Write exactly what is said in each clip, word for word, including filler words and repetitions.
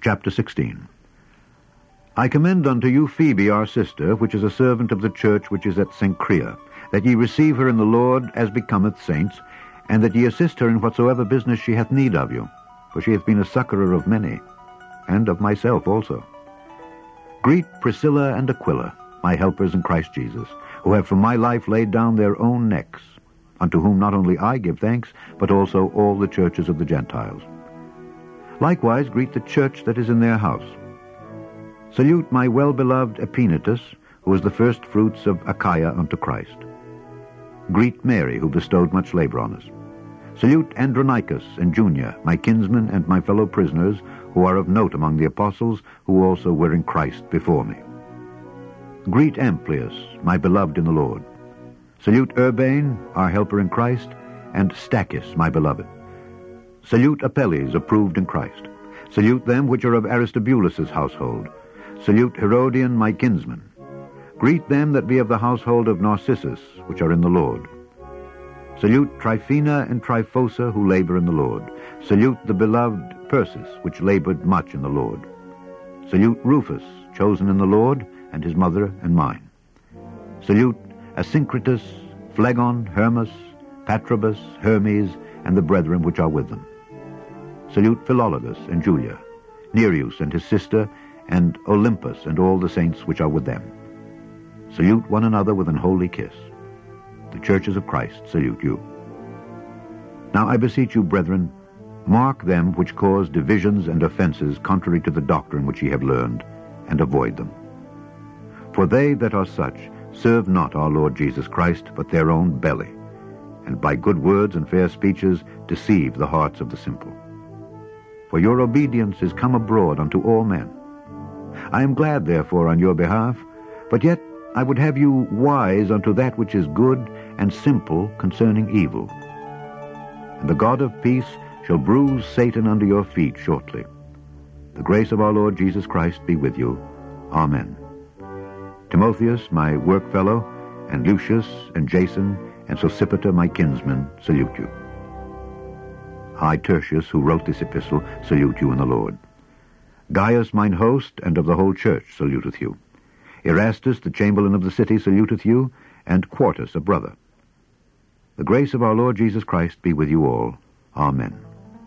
Chapter sixteen. I commend unto you Phoebe our sister, which is a servant of the church which is at Cenchrea, that ye receive her in the Lord as becometh saints, and that ye assist her in whatsoever business she hath need of you, for she hath been a succorer of many, and of myself also. Greet Priscilla and Aquila, my helpers in Christ Jesus, who have for my life laid down their own necks, unto whom not only I give thanks, but also all the churches of the Gentiles. Likewise greet the church that is in their house. Salute my well-beloved Epaenetus, who is the first fruits of Achaia unto Christ. Greet Mary, who bestowed much labor on us. Salute Andronicus and Junia, my kinsmen and my fellow prisoners, who are of note among the apostles, who also were in Christ before me. Greet Amplias, my beloved in the Lord. Salute Urbane, our helper in Christ, and Stachys, my beloved. Salute Apelles, approved in Christ. Salute them which are of Aristobulus' household. Salute Herodian, my kinsman. Greet them that be of the household of Narcissus, which are in the Lord. Salute Tryphena and Tryphosa, who labor in the Lord. Salute the beloved Persis, which labored much in the Lord. Salute Rufus, chosen in the Lord, and his mother and mine. Salute Asyncritus, Phlegon, Hermas, Patrobus, Hermes, and the brethren which are with them. Salute Philologus and Julia, Nereus and his sister, and Olympus and all the saints which are with them. Salute one another with an holy kiss. The churches of Christ salute you. Now I beseech you, brethren, mark them which cause divisions and offenses contrary to the doctrine which ye have learned, and avoid them. For they that are such serve not our Lord Jesus Christ, but their own belly, and by good words and fair speeches deceive the hearts of the simple. For your obedience is come abroad unto all men. I am glad, therefore, on your behalf, but yet I would have you wise unto that which is good, and simple concerning evil. And the God of peace shall bruise Satan under your feet shortly. The grace of our Lord Jesus Christ be with you. Amen. Timotheus, my workfellow, and Lucius, and Jason, and Sosipater, my kinsmen, salute you. I, Tertius, who wrote this epistle, salute you in the Lord. Gaius, mine host, and of the whole church, saluteth you. Erastus, the chamberlain of the city, saluteth you, and Quartus, a brother. The grace of our Lord Jesus Christ be with you all. Amen.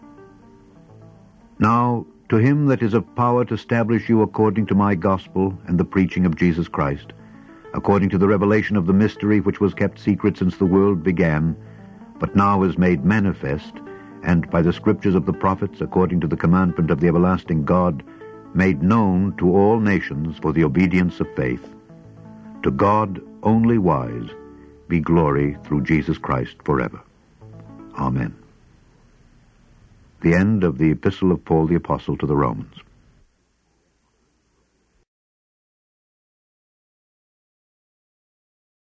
Now, to him that is of power to establish you according to my gospel and the preaching of Jesus Christ, according to the revelation of the mystery which was kept secret since the world began, but now is made manifest, and by the scriptures of the prophets, according to the commandment of the everlasting God, made known to all nations for the obedience of faith. To God only wise be glory through Jesus Christ forever. Amen. The end of the Epistle of Paul the Apostle to the Romans.